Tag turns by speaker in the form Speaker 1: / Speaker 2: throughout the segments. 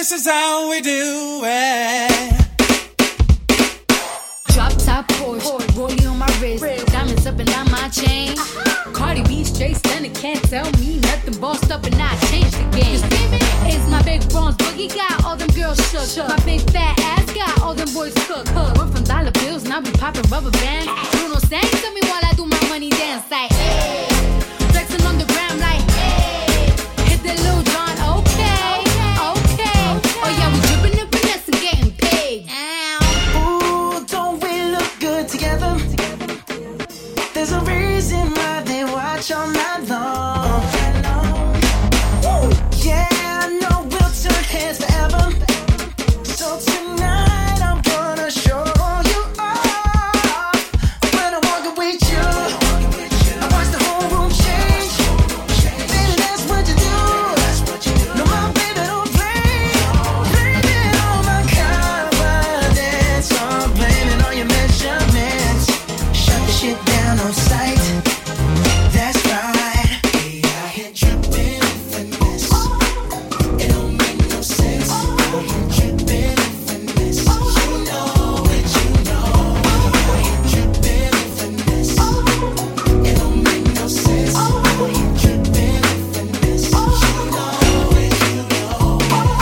Speaker 1: this is how we do it.
Speaker 2: Drop top Porsche, rollie on my wrist, diamonds up and down my chain. Cardi B straight stunning, can't tell me nothing. Bossed up and I changed the game. It's my big bronze boogie, got all them girls shook. My big fat ass got all them boys cook. Went from dollar bills, now we popping rubber bands. Bruno sang to me while I do my money dance like, hey. Flexing on the gram like, hey. Hit that Lil Jon, okay. Oh yeah, we dripping and finesse and getting paid.
Speaker 3: Ooh, don't we look good together? There's a reason why they watch all night long. Yeah, I know we'll turn heads forever. So tonight I'm gonna show you off. When I walk with you, I watch the whole room change. Baby, that's what you do. No, my baby don't play. Blaming all my confidence. I'm blaming all your measurements. Shut the shit down on sight. That's right. Yeah, I hit dripping finesse. It don't make no sense. I hit dripping finesse. You know it, you know. I hit dripping finesse. It don't make no sense. I hit dripping finesse. You know it, you know.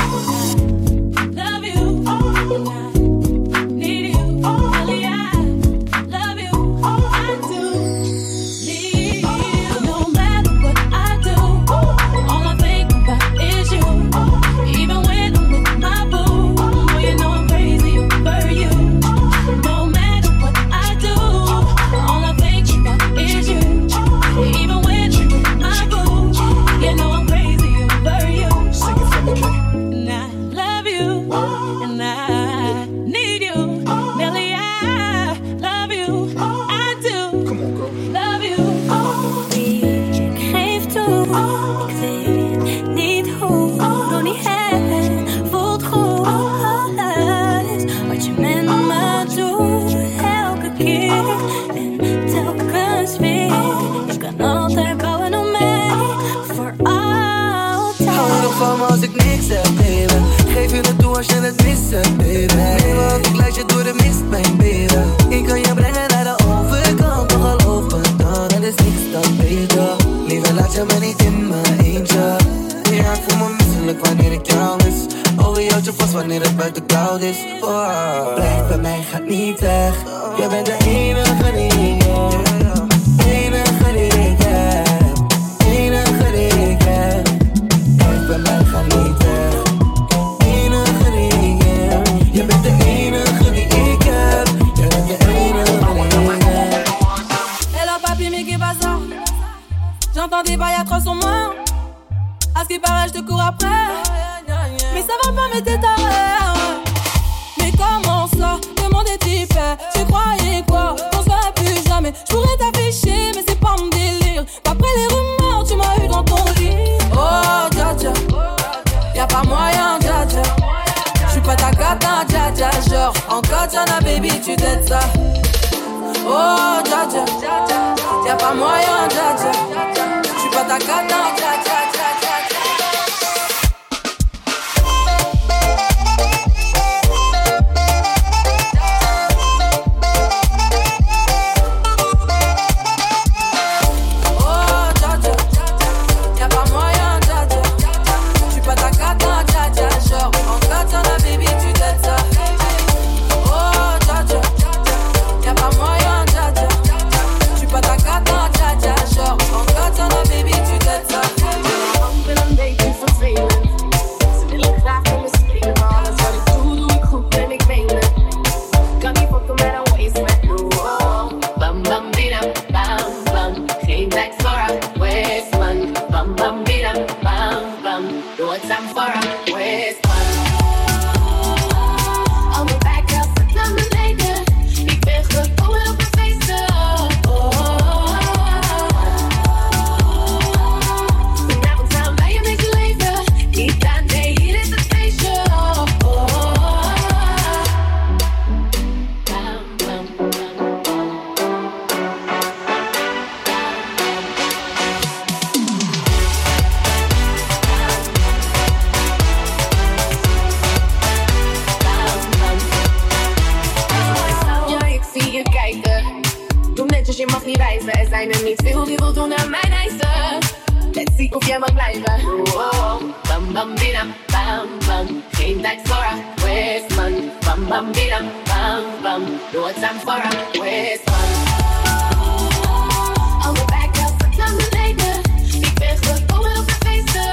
Speaker 4: Love you, and I need you. Only I love you. I do need you. No matter what I do, all I think about is you. Even when I'm with my boo, oh, you know I'm crazy over you. No matter what I do, all I think about is you. Even when I'm with my boo, you know I'm crazy over you.
Speaker 3: Sing it for me, Kay.
Speaker 4: And I love you, and I need you. Nelly, I love you. I do
Speaker 3: Come on, girl.
Speaker 4: love you. Ik geef toe, ik weet niet hoe. Nog niet het voelt goed. Alles wat je met me doet, elke keer en telkens weer. Je kan altijd bouwen op mij, voor altijd.
Speaker 5: Hou er nog van me als ik niks zeg, baby. Geef je het toe als je het mist, baby. Nee, want ik leid je door de mist, mijn baby. Ik kan je brengen naar de overkant, maar geloof me dan, er is niks dan beter. Liever laat je me niet in mijn eentje. Ja, ik voel me misselijk wanneer ik jou mis. Oh, je houdt je vast wanneer het buiten koud is. Oh. Blijf bij mij, gaat niet weg. Je bent de enige die ik heb. Enige die ik heb. Enige die ik heb. Blijf bij mij, ga niet weg. Enige die ik heb. Je bent de enige die ik heb. Je bent de enige die ik heb.
Speaker 4: Hello papi, mais qu'est pas ça? J'entends des bails atroces sur moi. À ce qui paraît, je te cours après. Mais ça va pas, mais t'es taré. Mais comment ça? Le monde est hyper. Tu croyais quoi? On se verrait plus jamais. Je pourrais t'afficher, mais c'est pas mon délire. D'après les rumeurs, tu m'as eu dans ton lit. Oh, dja dja. Y'a pas moyen, dja dja. J'suis pas ta cata, dja dja. Genre, en katana, baby, tu t'aides ça. Oh, dja dja. Y'a pas moyen, dja dja. J'suis pas ta cata, dja dja.
Speaker 5: Baby, tu t'aides ça.
Speaker 6: en niet veel, wie wil doen aan mijn eisen? Let's see of jij mag blijven. Oh, bam bam bidam, bam bam. Geen tijd voor een waste man. Bam bam bidam, bam bam. No time for a waste man. I'll back up for time later. Ik ben gekomen op de feesten.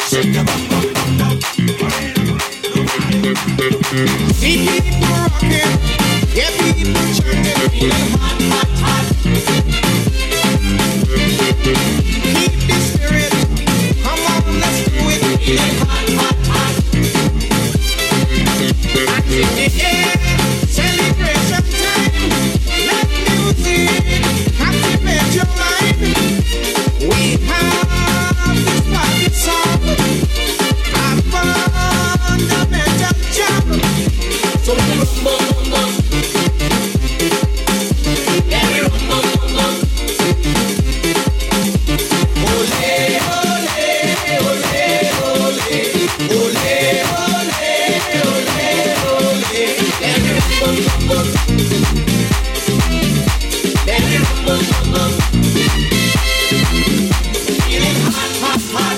Speaker 1: Shake your bum bum bum bum. See people rocking, yeah, people chanting, feeling hot, hot, hot. Keep the spirit, come on, let's do it, feeling hot, hot, hot. And in the air, celebration time. Let music activate your mind. We have this party song, a fundamental jam. So we rumble, rumble, yeah, we rumble, rumble. Ole, ole, ole, ole, ole, ole, ole, yeah, we rumble, rumble, yeah, we rumble, rumble. Feeling hot, hot, hot.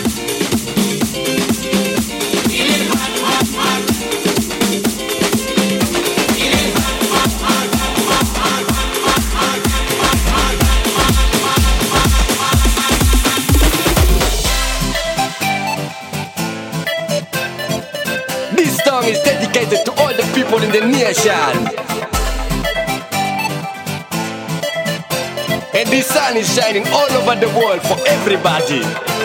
Speaker 1: Feeling hot, hot, hot. Feeling hot, hot, hot, hot, hot, hot, hot, hot.
Speaker 7: This song is dedicated to all the people in the nation. And the sun is shining all over the world for everybody.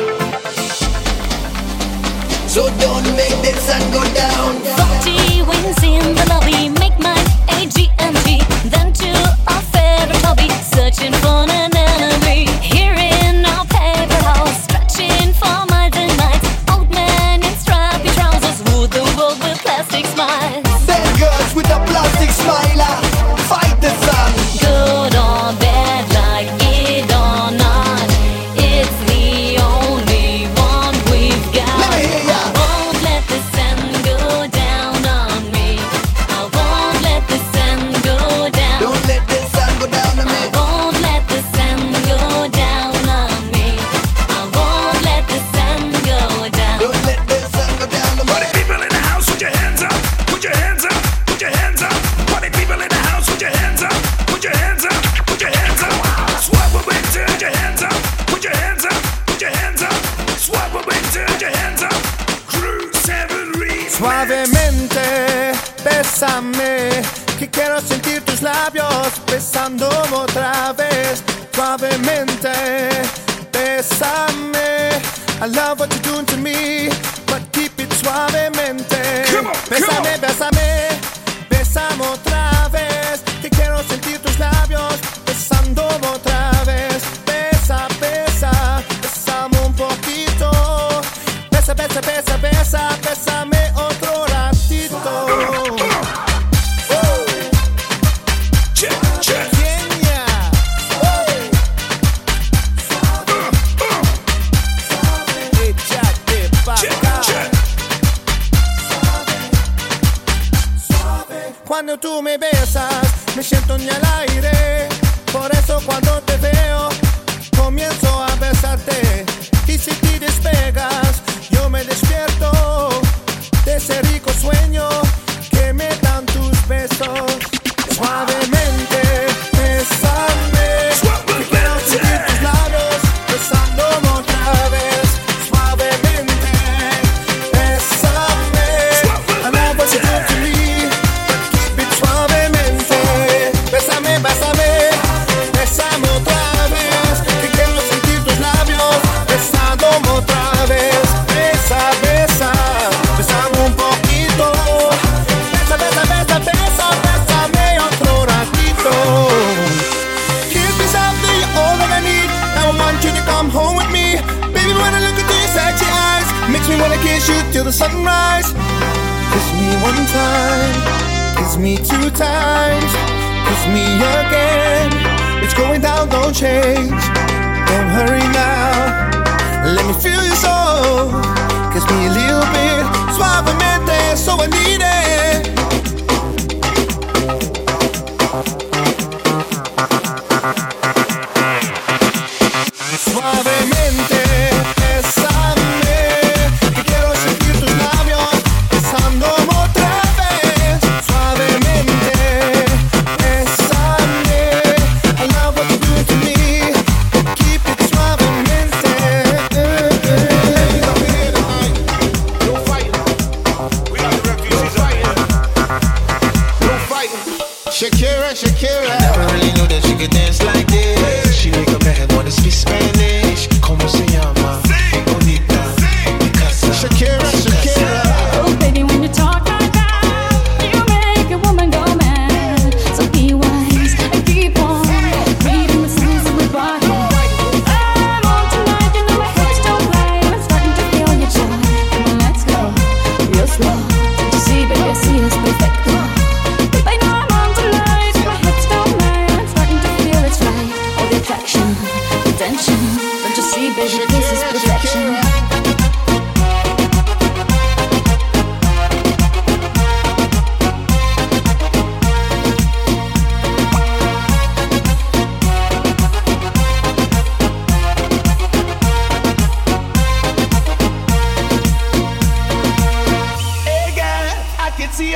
Speaker 5: So don't make the sun go down.
Speaker 8: 40 wins in the lobby, make mine AG&G. Then to our favorite hobby, searching for an enemy. Here in our paper house, stretching for miles and miles. Old man in strappy trousers, rule the world with plastic smiles.
Speaker 5: Bad girls with a plastic smiler, fight the sun.
Speaker 8: Good or bad, like it or not, it's the only one we've got.
Speaker 5: Let me hear ya.
Speaker 8: I won't let the sun go down on me. I won't let the sun go down.
Speaker 5: Don't let the sun go down on me.
Speaker 8: I won't let the sun go down on me. I won't let the sun go down.
Speaker 5: Don't let the sun go down on me.
Speaker 9: Party people in the house, put your hands up. Put your hands up. Put your hands up. Party people in the house, put your hands up. Put your hands up. Put your hands up. Swap a bit, turn your hands up. Put your hands up. Put your hands up. Swap a bit, turn your hands up. Crew 7 Reeds.
Speaker 10: Suavemente, bésame, que quiero sentir tus labios besándome otra vez. Suavemente, bésame, I love what you're doing to me, but keep it suavemente.
Speaker 9: Come on,
Speaker 10: Bésame, bésame, bésame otra vez, que quiero sentir tus labios besándome otra vez. Besa, besa, bésame un poquito. Besa, besa, besa, besa, bésame otro ratito.
Speaker 9: Check, check.
Speaker 10: Kenia. Échate pa'
Speaker 9: Check,
Speaker 10: acá.
Speaker 9: check.
Speaker 10: Cuando tú me besas, me siento en el aire. Por eso cuando te veo, comienzo a besarte. Y si te despegas, yo me despierto de ese rico sueño que me dan tus besos. Suavemente, bésame. Que quiero sentir tus labios besándome otra vez. Suavemente, bésame. I love what you do to me, but keep it suavemente. Bésame, bésame, bésame otra vez. Que quiero sentir tus labios besándome otra vez. Besa, besa, bésame un poquito. Besa, besa, besa, besa, bésame otro ratito. Kiss me softly, you're all that I need. Now I want you to come home with me. Baby, when I look into your sexy eyes, makes me wanna kiss you till the sunrise. Kiss me one time, kiss me 2 times, kiss me again. It's going down, don't change. Don't hurry now. Let me feel your soul. Kiss me a little bit, suavemente, so I need it. Suavemente, bésame, que quiero sentir tus labios besándome otra vez. Suavemente, bésame, I love what you do to me, keep it suavemente.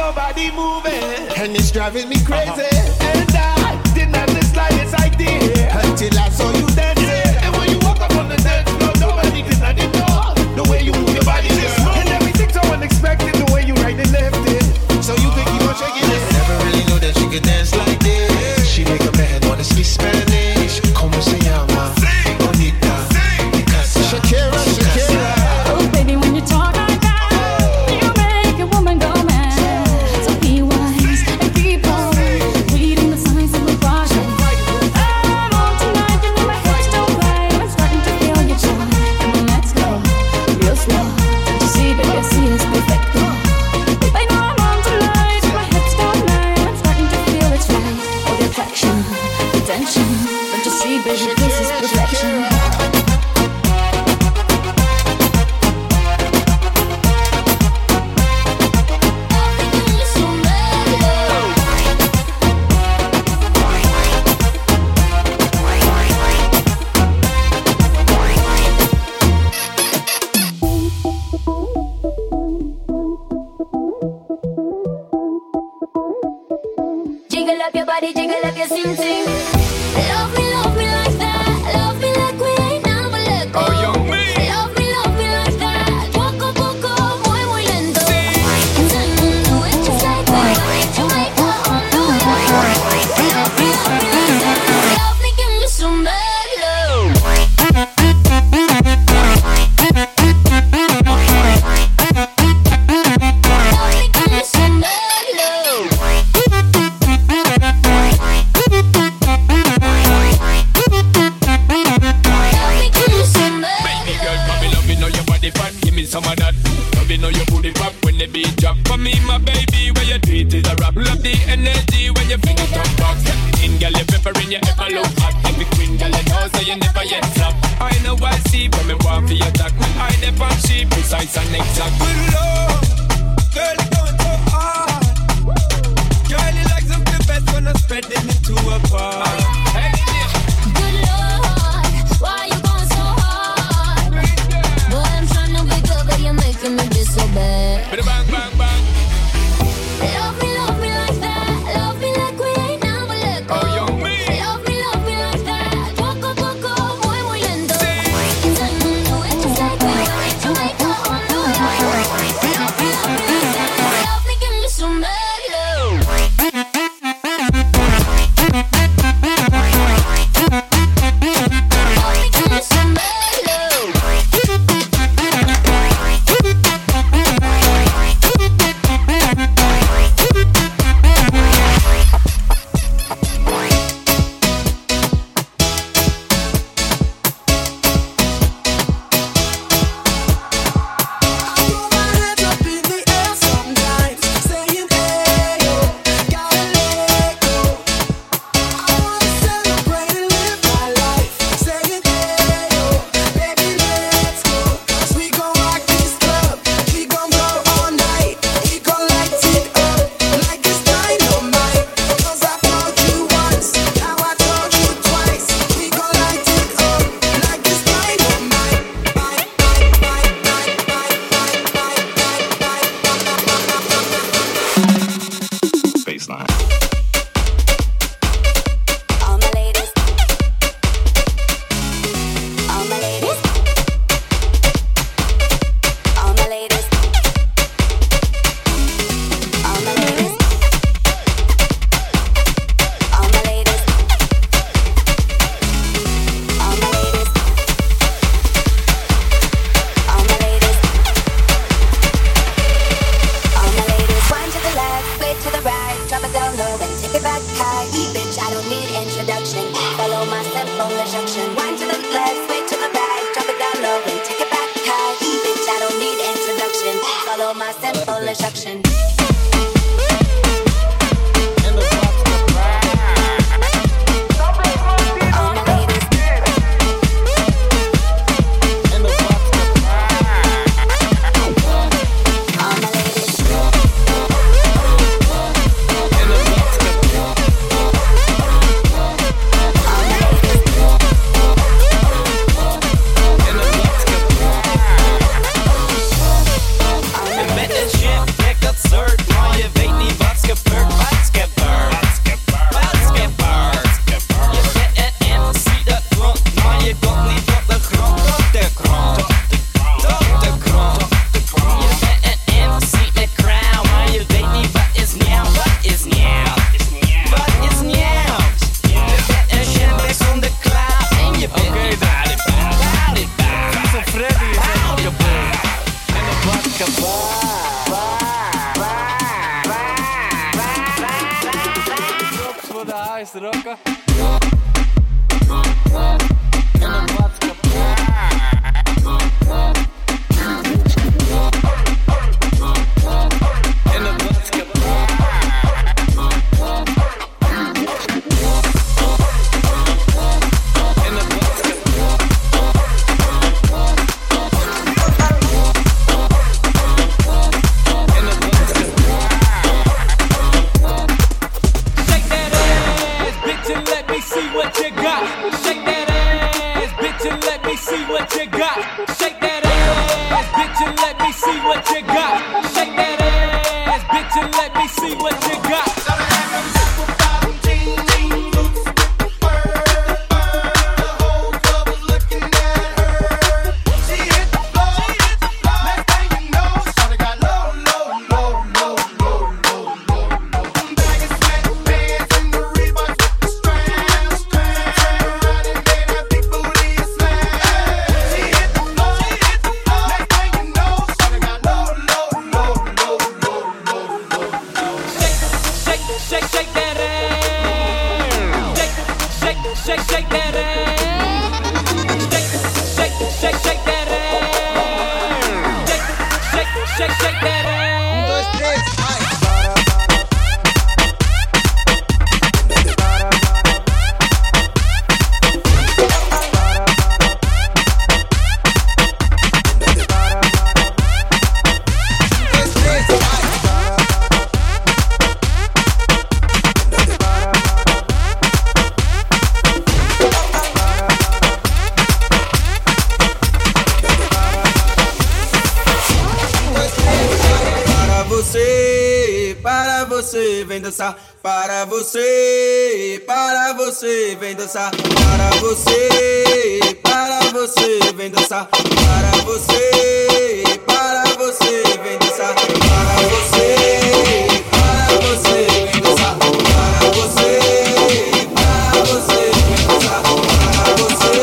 Speaker 10: your body moving, and it's driving me crazy. And I didn't have the slightest idea until I saw you dancing. And when you walk up on the dance floor, nobody can ignore the way you move your body, girl. And everything's so unexpected, the way you right and left it. So you think you gon' shake it? Never really knew that she could dance like this. She make a man wanna speak Spanish. Como se llama? Bonita. Shakira, Shakira.
Speaker 8: Oh, baby, when you talk like that, you make a woman go mad. So be wise and keep on reading the signs of the caution. I'm on tonight, you know my hips don't play. I'm starting to feel your joy. Come on, let's go, real slow. Don't you see, baby, I see it's perfect. I know I'm on tonight, my hips don't lie. I'm starting to feel it's right. All the attraction, the tension. Don't you see, baby, this is perfection. Jiggle up your body, jiggle up your sim sim. Love me like that. Love me like we ain't never let go. Love me like that. Poco poco, muy muy lento. Do it just like that. Jamaica on the way. Love me like that. Love me, give me some bad love. Love me, give me some bad love.
Speaker 9: Baby girl, come me love me know your body fat. Give me some of that. Love me know your booty pop when the beat drop. For me, my baby, when you treat is a rap. Love the energy when you fling it up back. In girl, you pepper in your ever look hot. Every queen girl, you know so you never yet stop. I know I see when me want for your attack. I dep on she precise and exact. Good love, girl, you going so hard. Girl, you like something best when I'm spreading it to a bar.
Speaker 8: Good Lord, why you going so hard? Boy, I'm trying to wake up, but you're making me be so bad.
Speaker 9: Bang, bang, bang.
Speaker 8: Love me like that. Love me like we ain't never let go. Love me like that. Poco poco, muy muy lento. Do it just like we Jamaica on the way. Love me like that. Love me, give me some bad love. Love me, give me some bad love.
Speaker 11: instruction.
Speaker 12: Met een shit, gek absurd.
Speaker 11: срока.
Speaker 12: Vem dançar para você, vem dançar para você, vem dançar para você, vem dançar para você, vem dançar para você, vem dançar para você,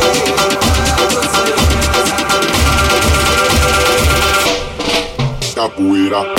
Speaker 10: capoeira.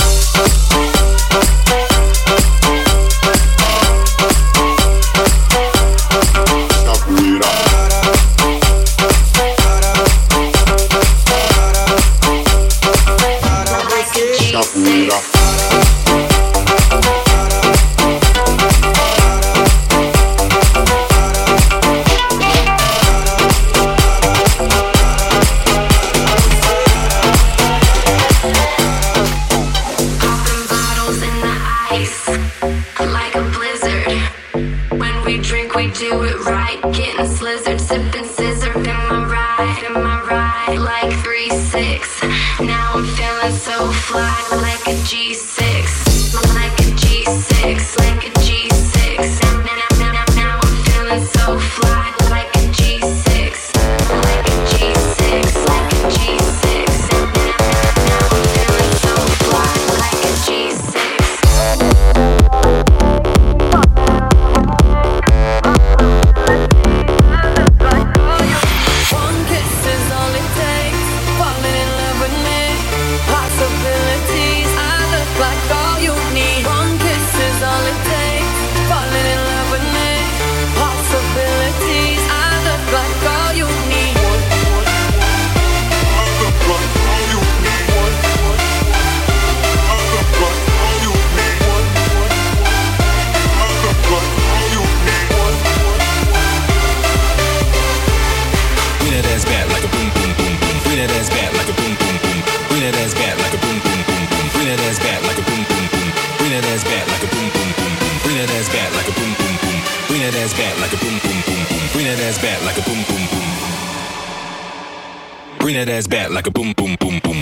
Speaker 9: Bring that ass back like a boom, boom, boom, boom.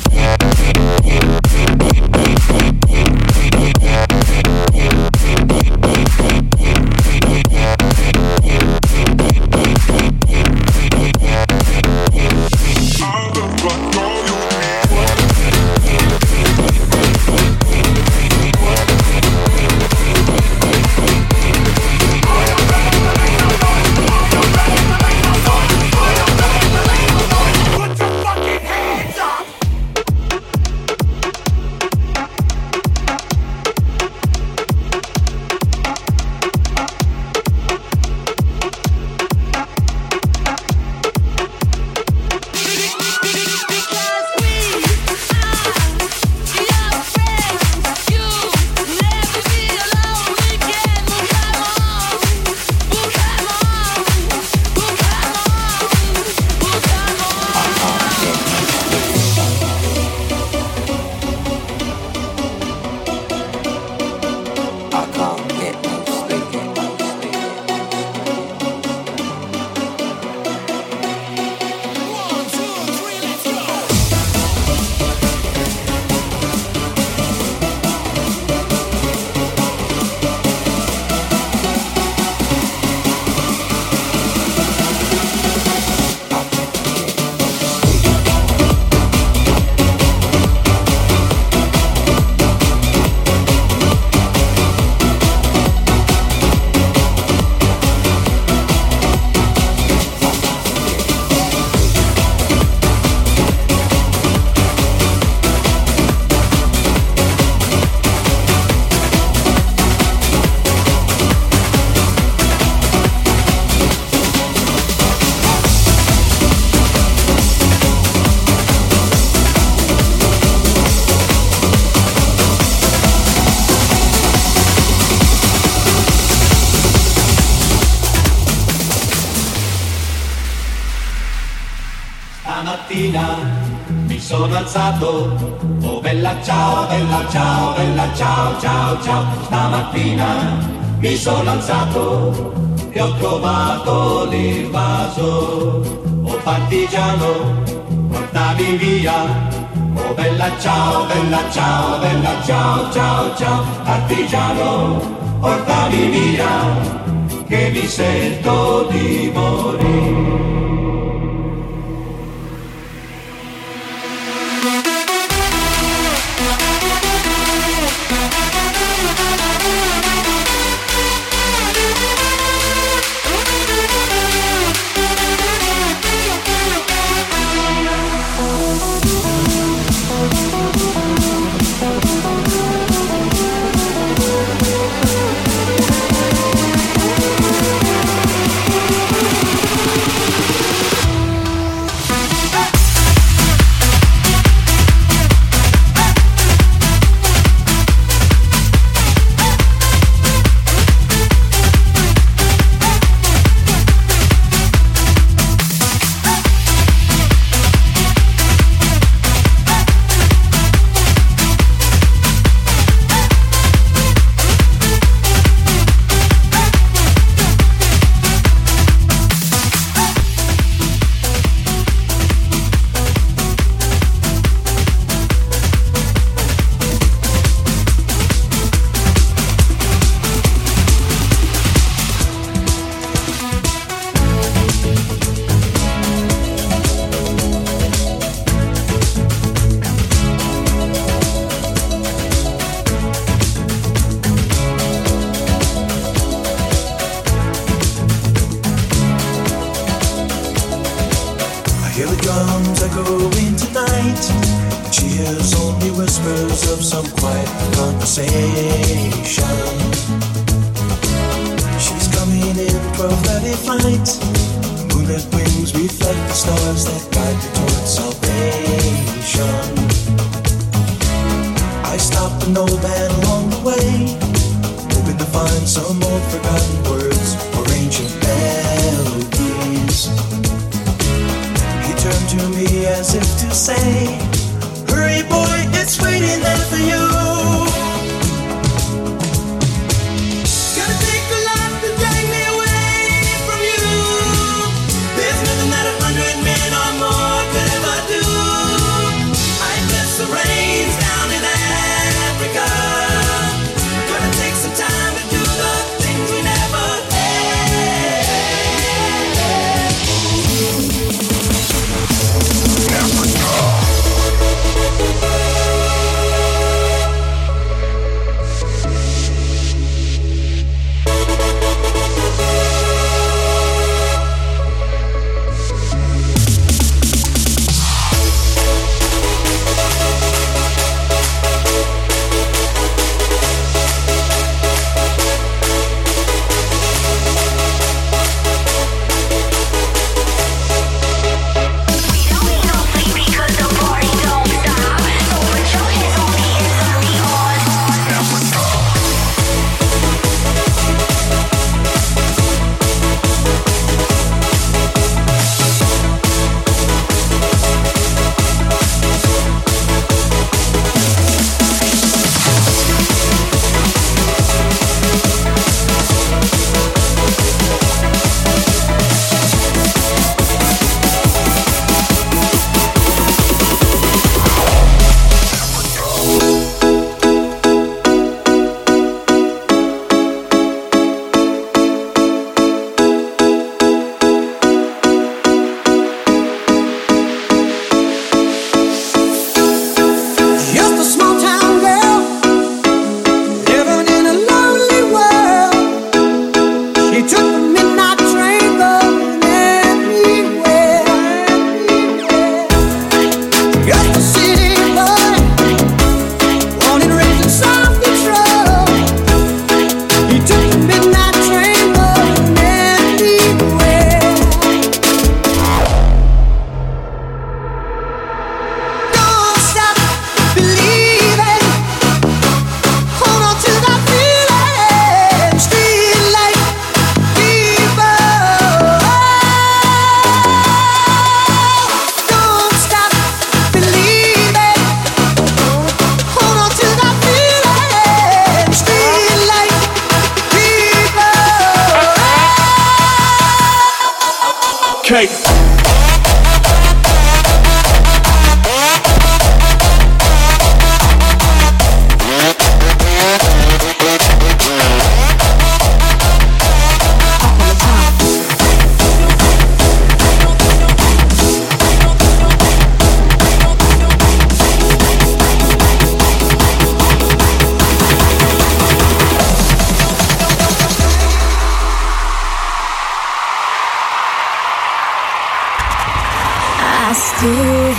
Speaker 11: Stamattina mi sono alzato, oh bella ciao, bella ciao, bella ciao, ciao, ciao. Stamattina mi sono alzato e ho trovato l'invaso. Oh partigiano, portami via. Oh bella ciao, bella ciao, bella ciao, ciao, ciao. Partigiano, portami via, che mi sento di morire.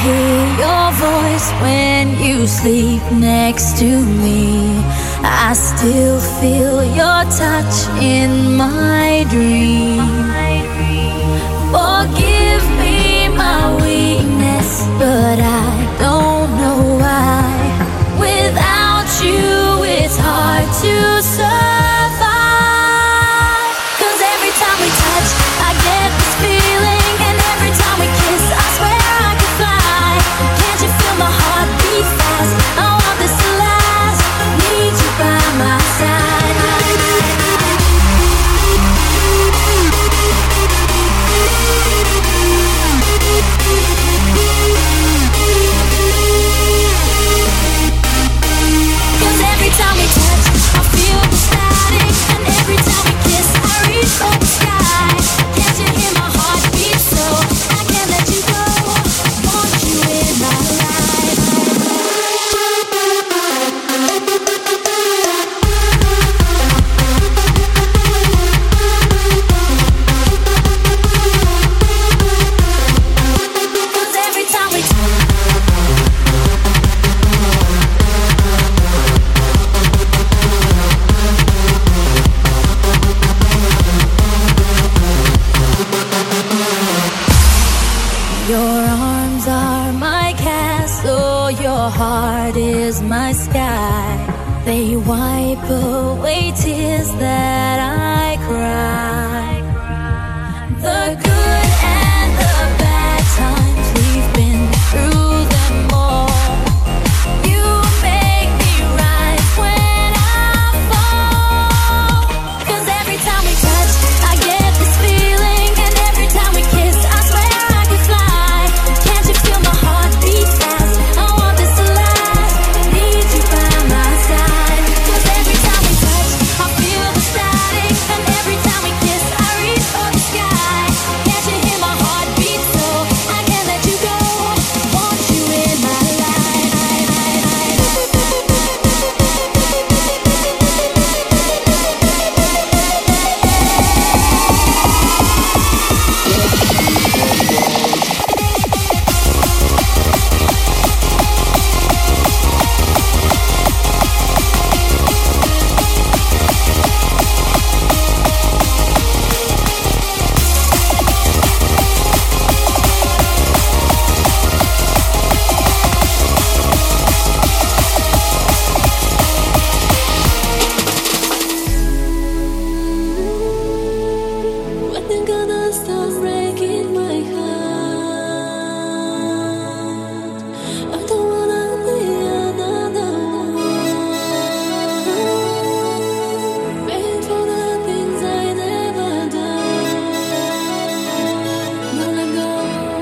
Speaker 8: hear your voice when you sleep next to me. I still feel your touch in my dream. Forgive me my weakness, but I don't know why. Without you, it's hard to survive. 'Cause every time we touch, I get this feeling, and every time we kiss, I swear I could fly. Can't you feel my heart beat fast? I want this to last. Need you by my side. Every time we touch, I feel the static, and every time we kiss, I reach for the sky. Can't you hear my heart beat so? I can't let you go. Want you in my life. Cause every time we touch, your arms are my castle, your heart is my sky. They wipe away tears that I cry. The good and the bad times, we've been through them all. You make me rise when I fall. 'Cause every time we touch, I get this feeling, and every time we kiss, I swear I could fly. Can't you feel my heart beat fast? I want this to last. Need you by my side. 'Cause every time we touch, I feel the static, and every time we kiss, I reach for the sky. Can't you hear my heart beat so? I can't let you go. Want you in my life. When you gonna stop breaking my heart? I don't wanna be another one. Paying for the things I never done. Don't let go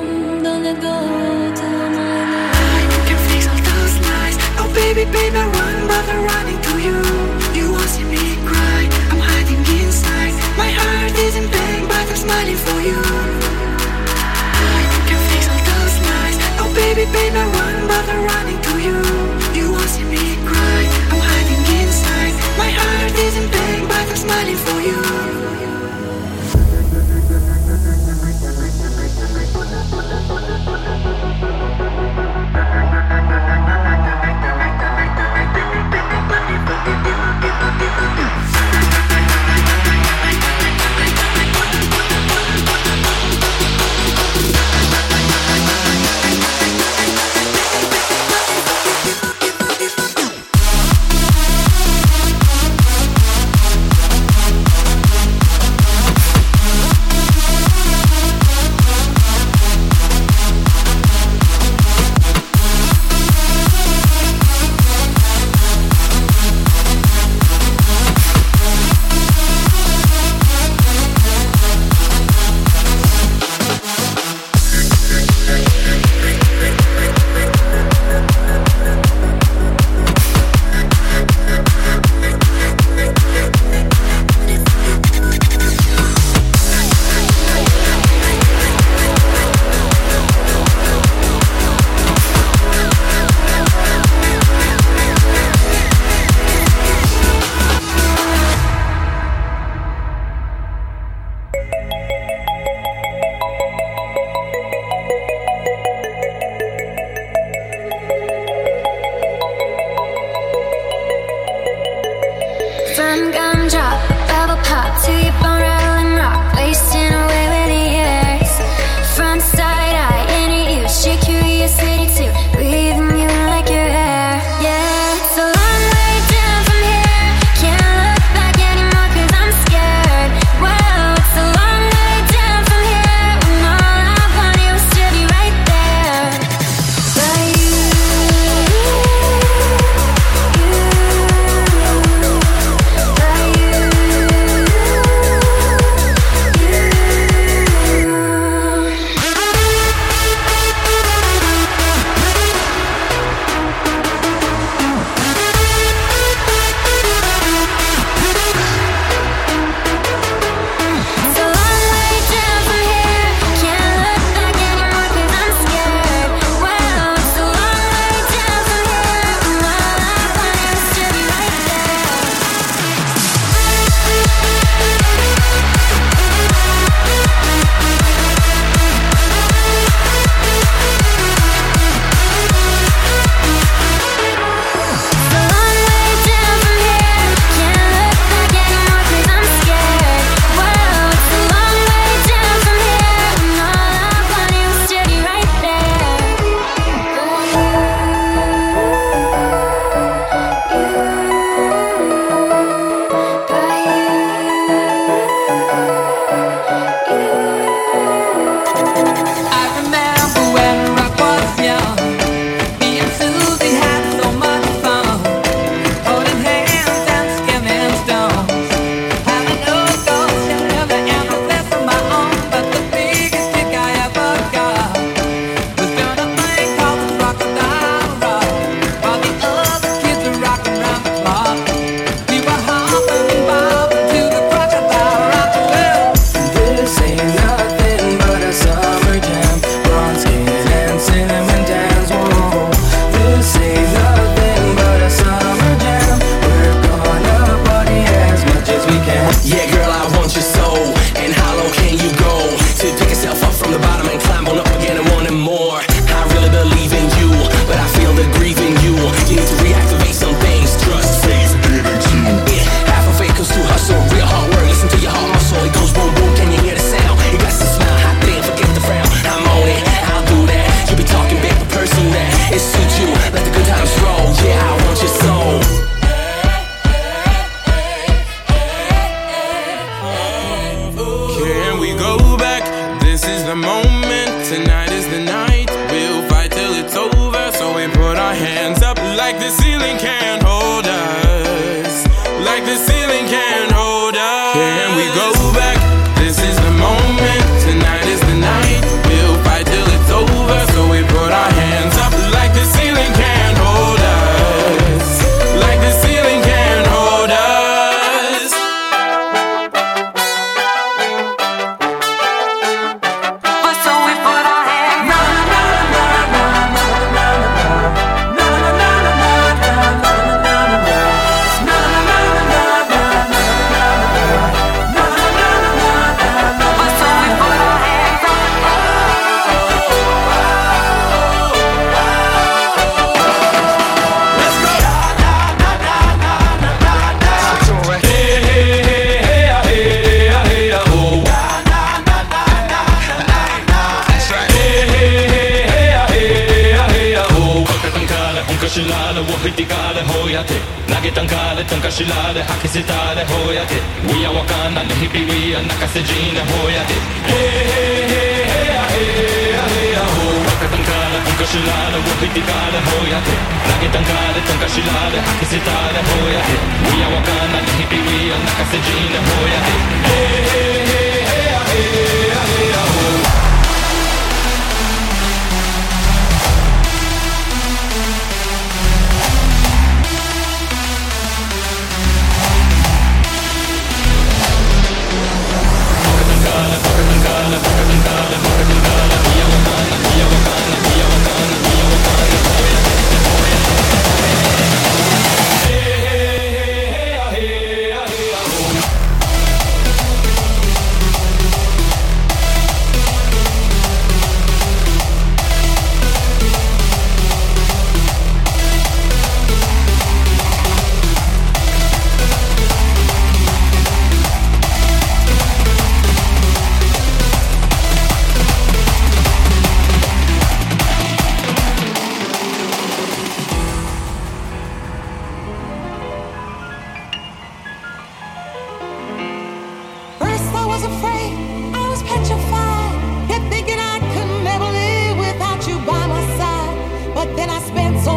Speaker 8: till my life.
Speaker 3: You can fix all those lies. Oh baby, baby, run, but I'm running to you. You won't see me cry. I'm hiding inside. My heart is in pain, but I'm smiling for you. You can fix all those lies. Oh baby, baby, run, but I'm running to you. You won't see me cry. I'm hiding inside. My heart is in pain, but I'm smiling for you.
Speaker 8: gumdrop, bubble pop till you bone rattle and rock, wasting away with the years. Front side eye, into you, sheer curiosity too, breathing you like your hair. Yeah, it's a long way down from here. Can't look back anymore 'cause I'm scared. Whoa, it's a long way down from here. When all I wanted was to be right there. But you, it's a long way down from here. Can't look back anymore 'cause I'm scared. Whoa, it's a long way down from here. When all I wanted was to be right there. It's a long way down from here. Can't look back anymore 'cause I'm scared. Whoa, it's a long way down from here. When all I wanted was to be right
Speaker 5: I remember when I was young, me and Susie had so much fun, holding hands and skimming stones, having no goals, never and a place of my own. But the biggest kick I ever got was doing a thing called the Crocodile Rock, while the other kids were rocking round the clock. We were hopping and bobbing to the Crocodile Rock. Well,
Speaker 13: This ain't nothing but a summer jam. Bronze skin and cinnamon tans. Whoa. This ain't nothing but a summer jam. We're gonna party as much as we can.
Speaker 7: Yeah, girl, I want your soul. And how low can you go to pick yourself up from the bottom and climb on up again and wanting more? I really believe in you, but I feel the grief in you. You need to reactivate some things. Trust, faith, getting to. Yeah, half of it comes to hustle, real hard work. Listen to your heart muscle. It goes boom boom. Can you hear the sound? You got to smile, hot thing, forget the frown. I'm on it, I'll do that. You be talking big, but pursue that. It suits you. Let the good times roll. Yeah, I want your soul.
Speaker 14: Can we go back? This is the moment. Tonight is the night. We'll fight till it's over. So we put our hands up like the ceiling can't hold us. Like the ceiling can't hold us. Can we go back? This is the moment. Tonight is the night. We'll fight till it's over. So we put our hands up like the ceiling can't hold us. Like the ceiling can't hold us.
Speaker 5: so we put our hands
Speaker 15: Shilale, Wahitikale, Hoyate, Nagetankale, Tankashilale, Hakisitale, Hoyate, we are Wakanda, Hippie, we are Nakasejina, Hoyate. Wakatankale, Tankashilale, Wahitikale, Hoyate, Nagetankale, Tankashilale, Hakisitale, Hoyate, we are Wakanda, Hippie, we are Nakasejina, Hoyate.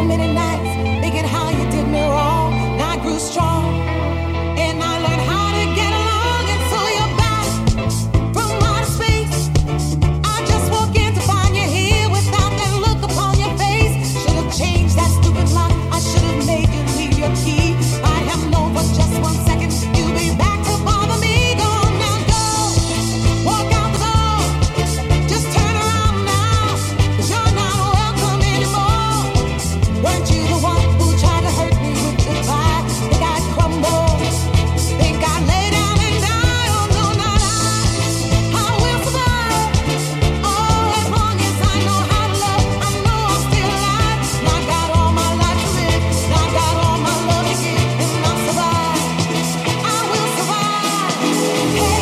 Speaker 3: many nights thinking how you did me wrong. Now I grew strong and I learned how to get along. And so you're back from outer space. I just walk in to find you here without that look upon your face. Should have changed that stupid lock. I should have made you leave your key. I have known for just 1 second you'll be back to bother me. Go now, go. Walk out the door. Just turn around now. 'Cause you're not welcome anymore. Weren't you the one who tried to hurt me with goodbye? Think I'd crumble. Think I'd lay down and die. Oh no, not I will survive. Oh, as long as I know how to love, I know I'm still alive. And I got all my life to live. And I got all my love to give. And I'll survive. I will survive. Hey,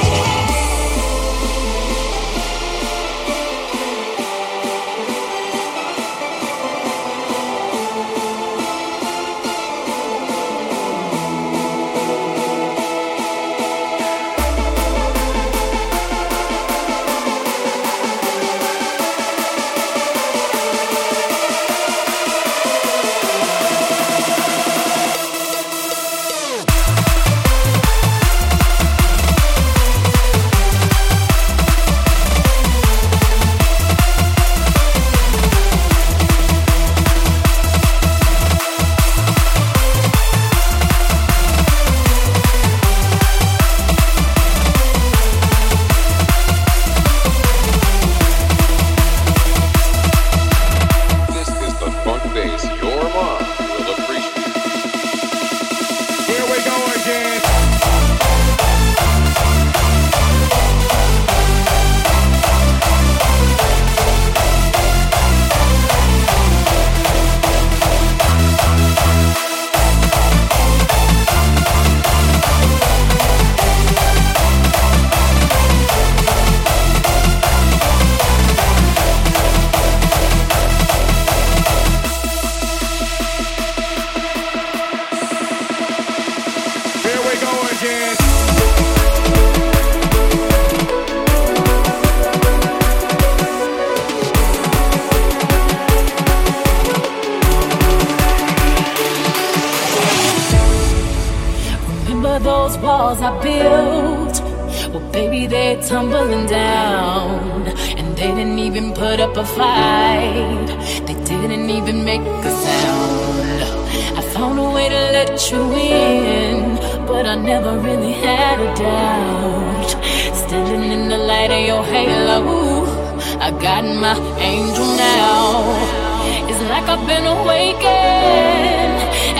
Speaker 16: This is the funk bass your mom will appreciate.
Speaker 9: Here we go again. Here we go again.
Speaker 4: Remember those walls I built? Well, baby, they're tumbling down. And they didn't even put up a fight. They didn't even make a sound. I found a way to let you in, but I never really had a doubt. Standing in the light of your halo, I got my angel now. It's like I've been awakened,